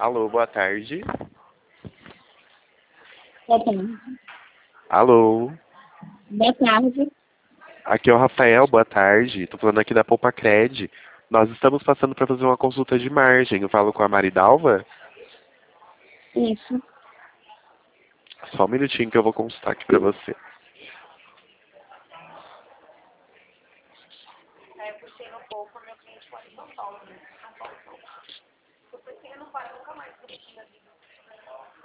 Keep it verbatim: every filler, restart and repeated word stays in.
Alô, boa tarde. Boa tarde. Alô, Boa tarde. aqui é o Rafael, boa tarde. Tô falando aqui da Poupa Cred. Nós estamos passando para fazer uma consulta de margem. Eu falo com a Maridalva? Isso. Só um minutinho que eu vou consultar aqui para você.